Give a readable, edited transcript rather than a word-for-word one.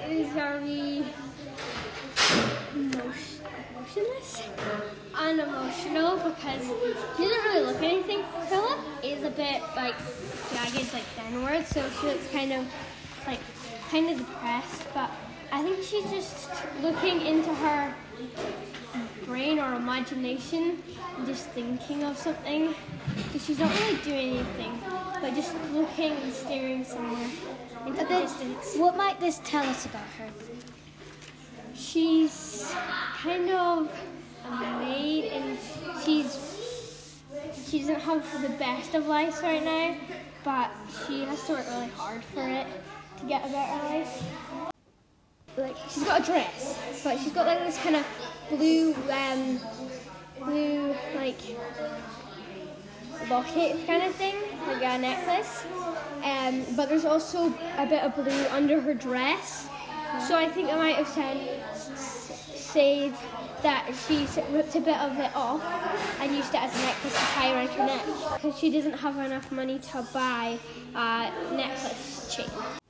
is very emotionless and emotional because she doesn't really look anything. Philip is a bit like jagged, like downwards, so she looks kind of depressed. But I think she's just looking into her brain or imagination and just thinking of something. Because she's not really doing anything, but just looking and staring somewhere into the distance. What might this tell us about her? She's kind of a maid, and she doesn't have the best of lives right now, but she has to work really hard for it to get a better life. Like, she's got a dress, but she's got like this kind of blue like locket kind of thing, like a necklace. But there's also a bit of blue under her dress. So I think I might have said that she ripped a bit of it off and used it as a necklace to tie around her neck because she doesn't have enough money to buy a necklace chain.